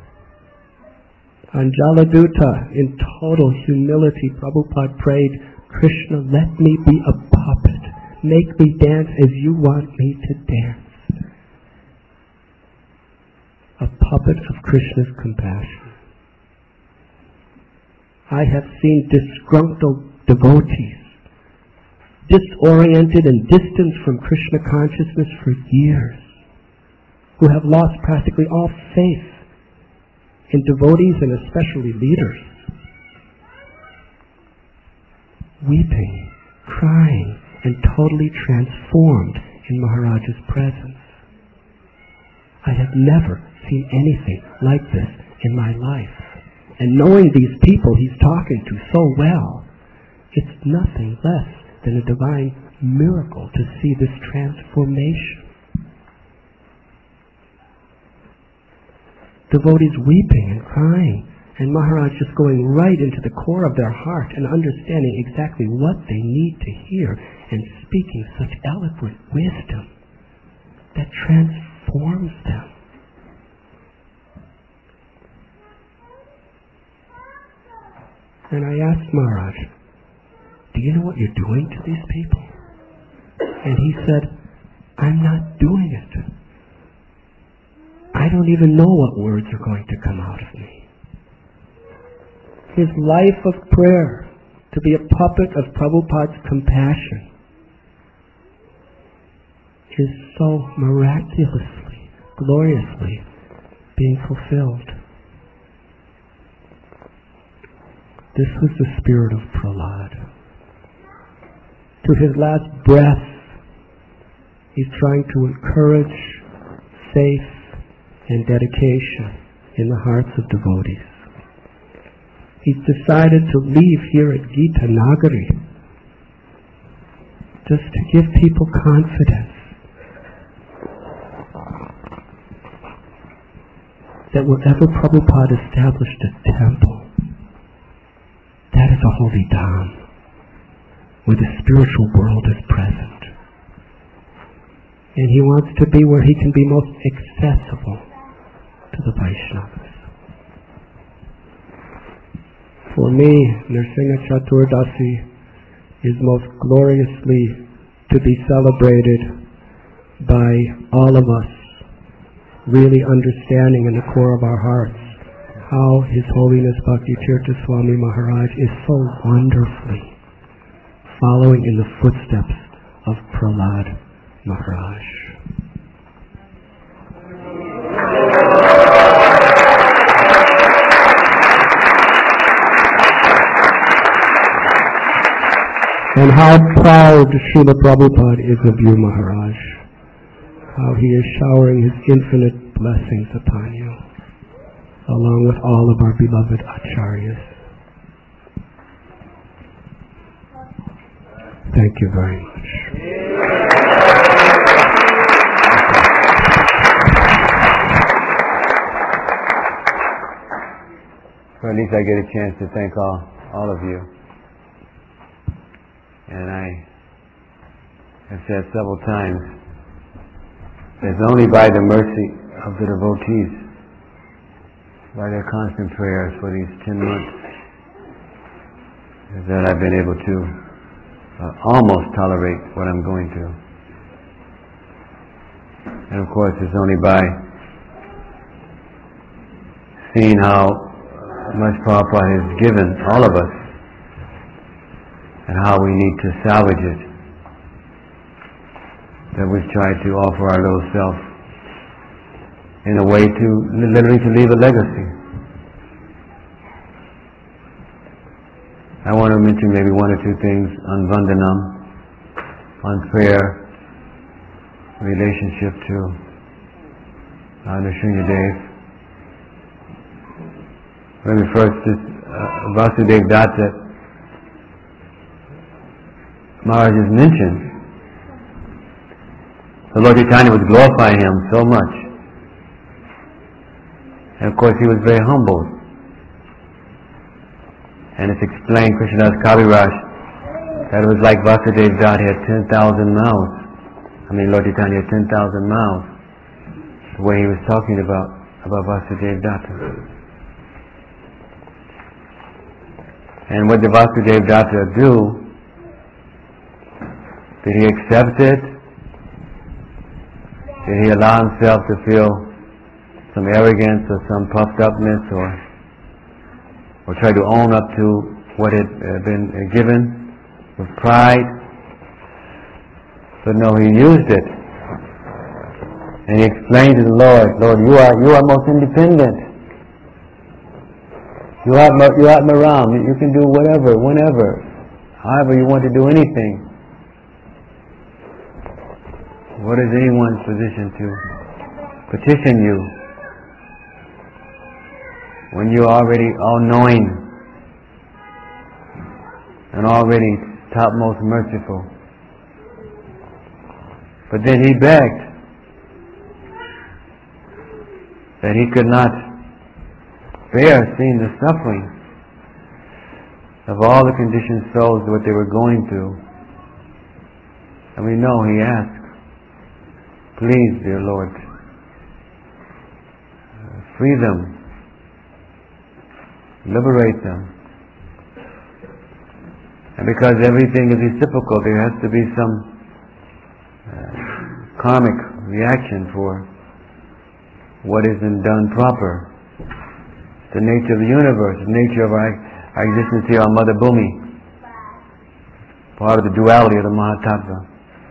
On Jaladuta, in total humility, Prabhupada prayed, Krishna, let me be a puppet. Make me dance as you want me to dance. A puppet of Krishna's compassion. I have seen disgruntled devotees, disoriented and distant from Krishna consciousness for years, who have lost practically all faith in devotees and especially leaders, weeping, crying, and totally transformed in Maharaj's presence. I have never seen anything like this in my life. And knowing these people he's talking to so well, it's nothing less than a divine miracle to see this transformation. Devotees weeping and crying, and Maharaj just going right into the core of their heart and understanding exactly what they need to hear and speaking such eloquent wisdom that transforms them. And I asked Maharaj, do you know what you're doing to these people? And he said, I'm not doing it. I don't even know what words are going to come out of me. His life of prayer, to be a puppet of Prabhupada's compassion, is so miraculously, gloriously being fulfilled. This was the spirit of Prahlad. To his last breath, he's trying to encourage faith and dedication in the hearts of devotees. He's decided to leave here at Gita Nagari just to give people confidence that wherever Prabhupada established a temple, that is a holy dham, where the spiritual world is present. And he wants to be where he can be most accessible to the Vaishnavas. For me, Nrsimha Chaturdasi is most gloriously to be celebrated by all of us, really understanding in the core of our hearts how His Holiness Bhakti-tirtha Swami Maharaj is so wonderfully following in the footsteps of Prahlad Maharaj. And how proud Srila Prabhupada is of you, Maharaj. How he is showering his infinite blessings upon you, along with all of our beloved acharyas. Thank you very much. Or at least I get a chance to thank all of you. And I have said several times, it's only by the mercy of the devotees, by their constant prayers for these 10 months, that I've been able to almost tolerate what I'm going through. And of course, it's only by seeing how much Prabhupada has given all of us and how we need to salvage it that we've tried to offer our little self in a way to literally to leave a legacy. I want to mention maybe one or two things on Vandanam, on prayer, relationship to Nrsingadev. Maybe first this Vasudev Datta Maharaj is mentioned. The Lord Chaitanya was glorifying him so much. And of course he was very humble. And it's explained, Krishnadas Kaviraj, that it was like Vasudev Datta had 10,000 mouths. Lord Chaitanya had 10,000 mouths. The way he was talking about Vasudev Datta. And what did Vasudev Datta do? Did he accept it? Did he allow himself to feel some arrogance or some puffed upness or try to own up to what had been given with pride? But no, he used it. And he explained to the Lord, Lord, you are most independent. You are Atmaram. You can do whatever, whenever, however you want to do anything. What is anyone's position to petition you when you are already all-knowing and already topmost merciful? But then he begged that he could not bear seeing the suffering of all the conditioned souls, what they were going through. And we know he asked, please, dear Lord, free them, liberate them. And because everything is reciprocal, there has to be some karmic reaction for what isn't done proper. The nature of the universe, the nature of our existence here on Mother Bhumi, part of the duality of the Mahatattva.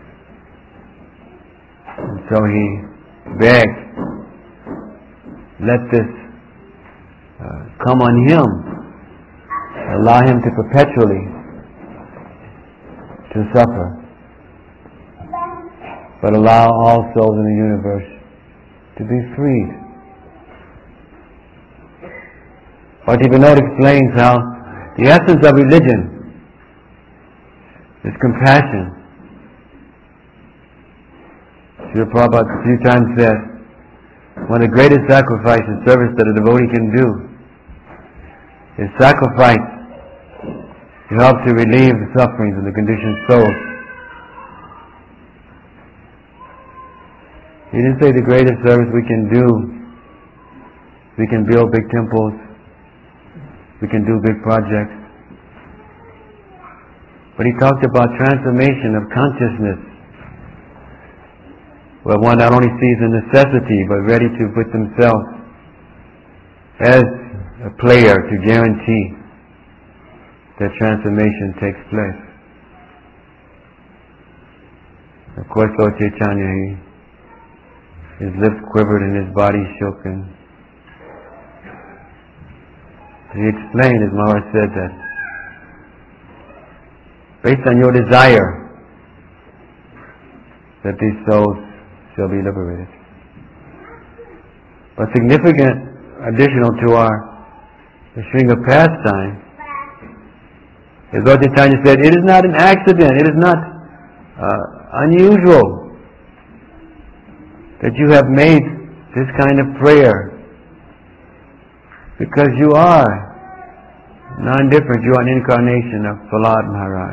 And so he begged, let this come on him, allow him to perpetually to suffer, but allow all souls in the universe to be freed. Bhakti Vinod explains how the essence of religion is compassion. Srila Prabhupada a few times said, one of the greatest sacrifice and service that a devotee can do is sacrifice to help to relieve the sufferings of the conditioned souls. He didn't say the greatest service we can do, we can build big temples, we can do big projects. But he talked about transformation of consciousness, where one not only sees a necessity, but ready to put themselves as a player to guarantee that transformation takes place. Of course, Lord Chaitanya, his lips quivered and his body shook, and he explained, as Maharaj said, that based on your desire that these souls shall be liberated. But significant additional to our Shringa pastime is Lord Chaitanya said, it is not an accident, it is not unusual that you have made this kind of prayer, because you are non-different. You are an incarnation of Prahlad Maharaj.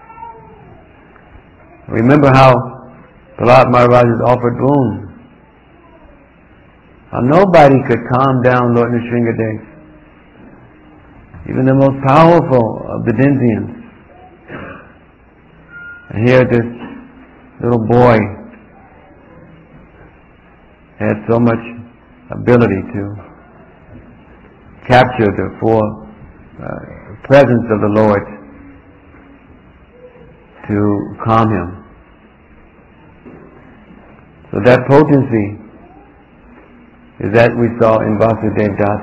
Remember how Prahlad Maharaj is offered boon. How nobody could calm down Lord Nrsingadev, even the most powerful of the Dinsians. And here this little boy had so much ability to capture the full presence of the Lord to calm him. So that potency is that we saw in Vasudev Das.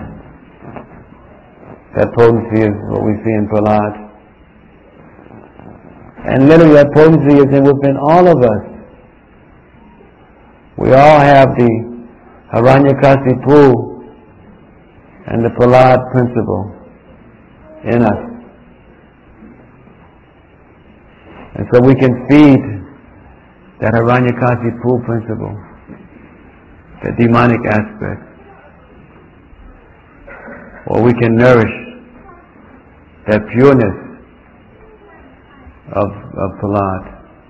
That potency is what we see in Prahlad. And literally that potency is within all of us. We all have the Hiranyakasipu and the Prahlad principle in us. And so we can feed that Hiranyakasipu principle, the demonic aspect. Or we can nourish that pureness of Prahlad.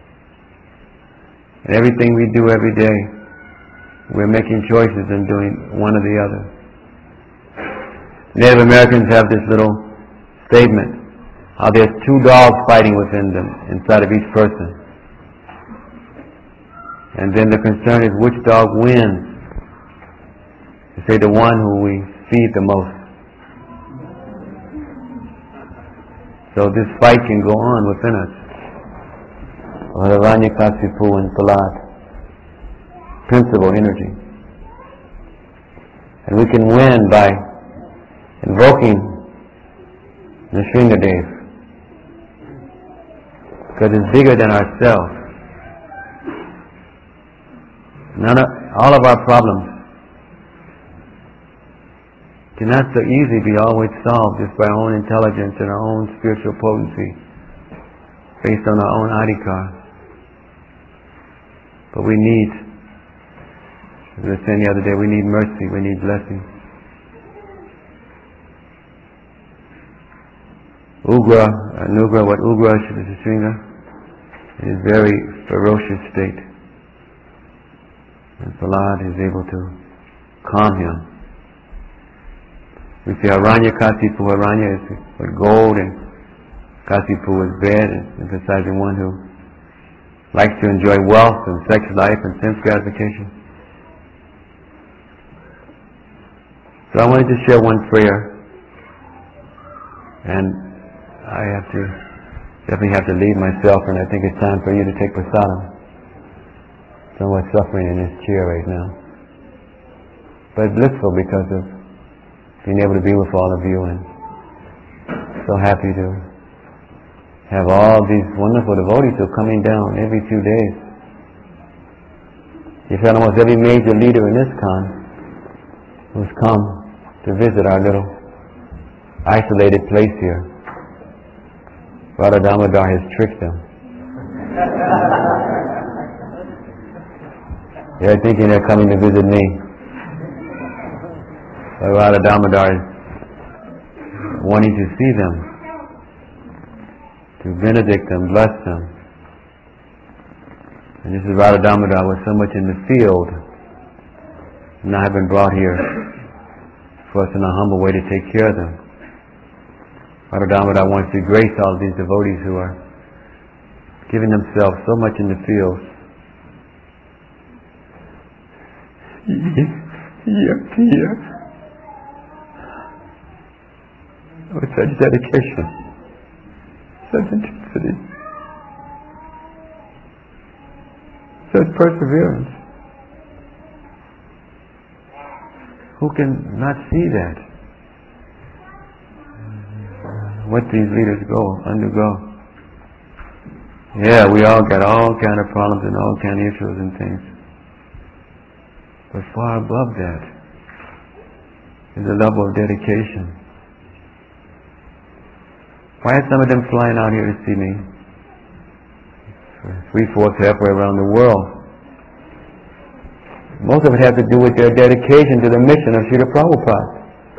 And everything we do every day, we're making choices and doing one or the other. Native Americans have this little statement, how there's two dogs fighting within them, inside of each person. And then the concern is which dog wins. They say the one who we feed the most. So this fight can go on within us. Hiranyakasipu and Prahlad. Principle energy. And we can win by invoking Nrsingadev. Because it's bigger than ourselves. All of our problems cannot so easily be always solved just by our own intelligence and our own spiritual potency based on our own adhikar. But we need, as I was saying the other day, we need mercy, we need blessing. Anugrah, what Ugra Shrisringa, in his very ferocious state. And Prahlad is able to calm him. We say Hiranyakasipu, Hiranya is with gold and Kasipu is bad, emphasizing one who likes to enjoy wealth and sex life and sense gratification. So I wanted to share one prayer, and I definitely have to leave myself, and I think it's time for you to take prasadam. Somewhat suffering in this chair right now, but blissful because of being able to be with all of you, and so happy to have all these wonderful devotees who are coming down every few days. You've had almost every major leader in ISKCON who's come to visit our little isolated place here. Radha Damodar has tricked them. They're thinking they're coming to visit me. But Radha Damodar is wanting to see them, to benedict them, bless them. And this is Radha Damodar was so much in the field, now have been brought here for us in a humble way to take care of them. Radha Damodar wants to grace all these devotees who are giving themselves so much in the field. Here. With such dedication, such intensity, such perseverance. Who can not see that? What these leaders undergo. Yeah, we all got all kind of problems and all kind of issues and things. But far above that is a level of dedication. Why are some of them flying out here to see me? 3/4 halfway around the world. Most of it has to do with their dedication to the mission of Srila Prabhupada.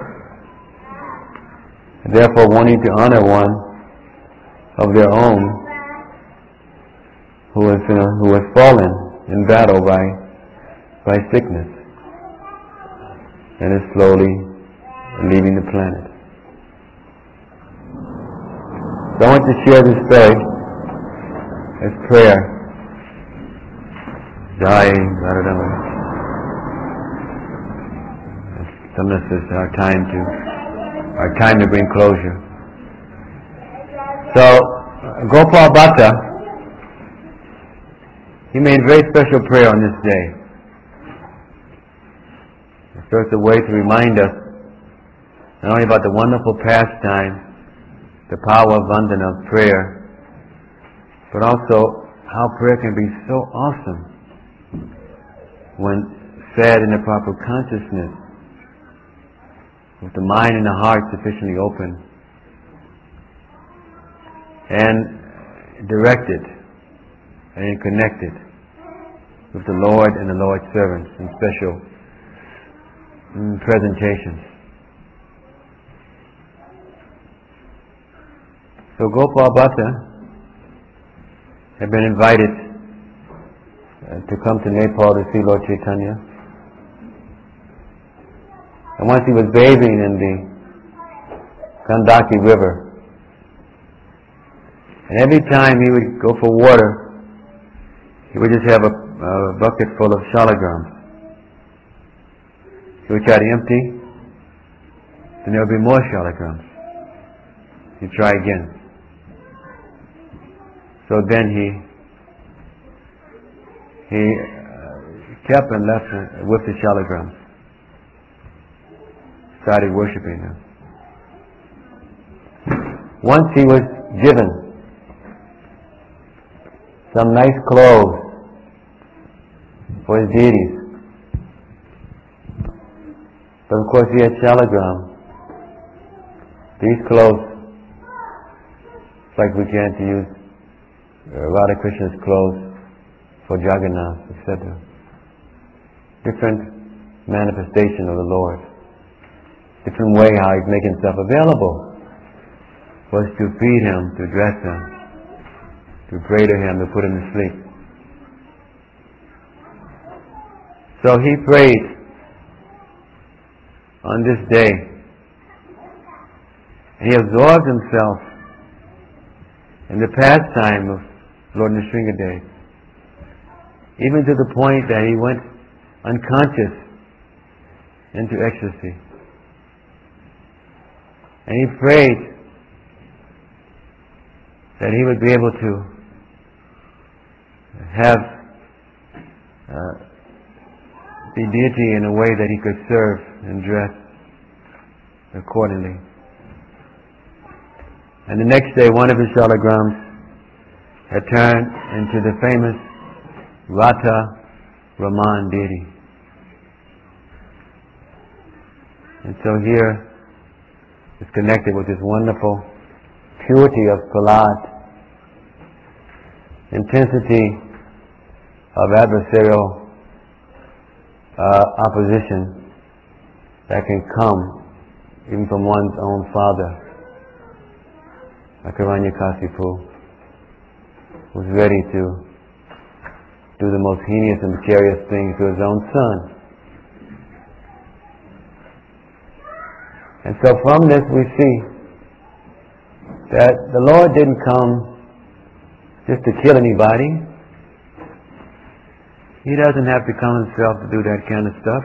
And therefore wanting to honor one of their own who has fallen in battle by sickness and is slowly leaving the planet. So I want to share this story as prayer. Jai Radharama. Sometimes it's our time to bring closure. So Gopal Bhatta, he made a very special prayer on this day. So it's a way to remind us not only about the wonderful pastime, the power of vandana, of prayer, but also how prayer can be so awesome when said in the proper consciousness, with the mind and the heart sufficiently open and directed and connected with the Lord and the Lord's servants in special presentations. So Gopal Bhatta had been invited to come to Nepal to see Lord Chaitanya. And once he was bathing in the Gandaki River, and every time he would go for water, he would just have a bucket full of shalagrams. He would try to empty, then there would be more shalagrams. He'd try again. So then he kept and left with the shalagrams. Started worshipping them. Once he was given some nice clothes for his deities. But of course he had shalagram. These clothes, it's like we can't use Radha Krishna's clothes for Jagannath, etc. Different manifestation of the Lord. Different way how he'd make himself available was to feed him, to dress him, to pray to him, to put him to sleep. So he prayed on this day. And he absorbed himself in the pastime of Lord Nrsingadev, even to the point that he went unconscious into ecstasy. And he prayed that he would be able to have the deity in a way that he could serve and dress accordingly. And the next day, one of his shalagrams had turned into the famous Radha Raman deity. And so here is connected with this wonderful purity of Prahlad, intensity of adversarial opposition that can come even from one's own father, like Hiranyakasipu, who's ready to do the most heinous and precarious things to his own son. And so from this we see that the Lord didn't come just to kill anybody. He doesn't have to come himself to do that kind of stuff,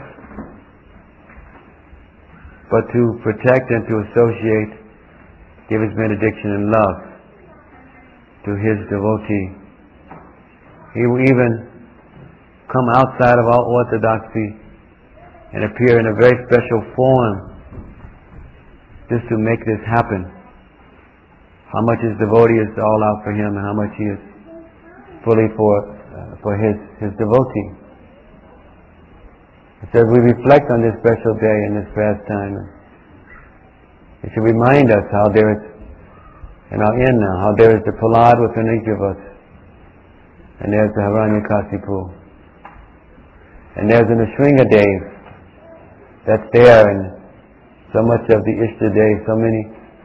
but to protect and to associate, give his benediction and love to his devotee. He will even come outside of all orthodoxy and appear in a very special form just to make this happen. How much his devotee is all out for him and how much he is fully for his devotee. So as we reflect on this special day and this pastime, it should remind us how there is, in our end now, how there is the Prahlad within each of us, and there's the Hiranyakasipu, and there's an Nrsingadev that's there, and so much of the Ishtadev, so many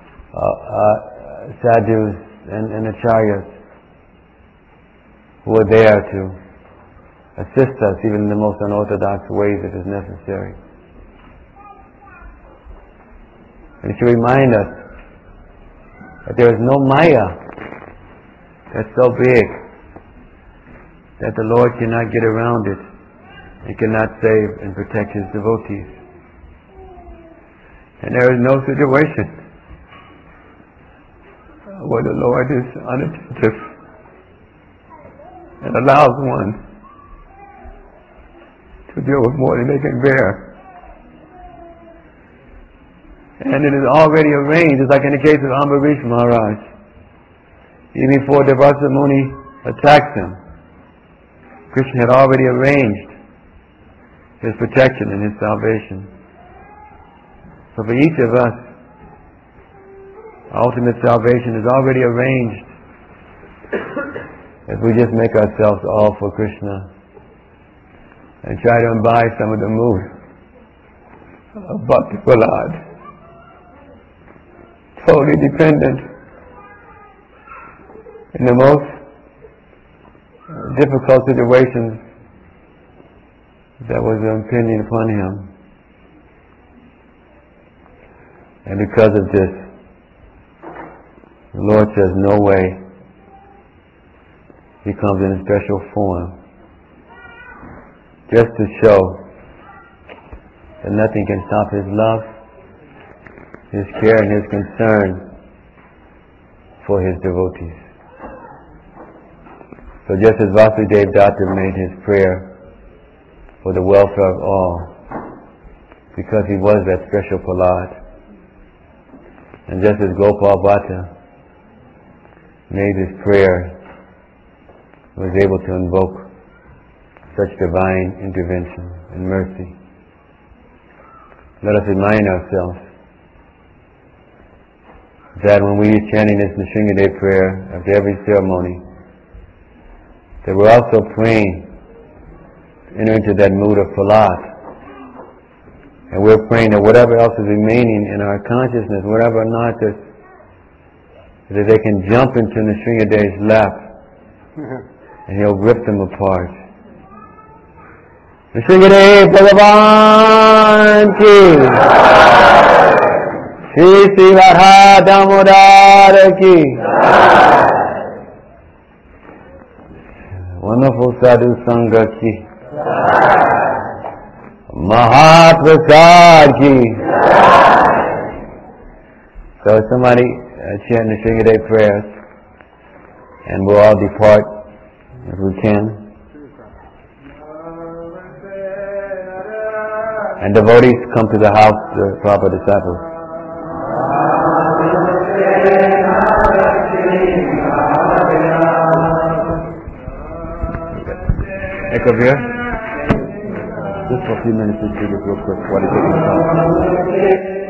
sadhus and acharyas who are there to assist us even in the most unorthodox ways if it's necessary. And it should remind us that there is no Maya that's so big that the Lord cannot get around it and cannot save and protect his devotees. And there is no situation where the Lord is unattentive and allows one to deal with more than they can bear. And it is already arranged, just like in the case of Ambarish Maharaj. Even before Durvasa Muni attacked him, Krishna had already arranged his protection and his salvation. So for each of us, ultimate salvation is already arranged if we just make ourselves all for Krishna and try to imbibe some of the mood of Bhakti Prahlad. Totally dependent in the most difficult situations that was impending upon him. And because of this, the Lord says, no way. He comes in a special form just to show that nothing can stop his love, his care, and his concern for his devotees. So just as Vasudev Datta made his prayer for the welfare of all, because he was that special Prahlad, and just as Gopal Bhatta made his prayer, was able to invoke such divine intervention and mercy. Let us remind ourselves that when we are chanting this Nrsingadev prayer after every ceremony, that we're also praying to enter into that mood of Prahlad. And we're praying that whatever else is remaining in our consciousness, whatever or not that they can jump into Nrsingadev's lap and he'll rip them apart. Nrsingadev Bhagavan ki, Shri Shri Radha Damodar ki, wonderful Sadhu Sangha ki, Mahaprasad ki. So somebody chant the Nrsingadev prayers, and we'll all depart if we can. And devotees come to the house, the proper disciples. Echo here. Just for a few minutes, just real quick, what is it?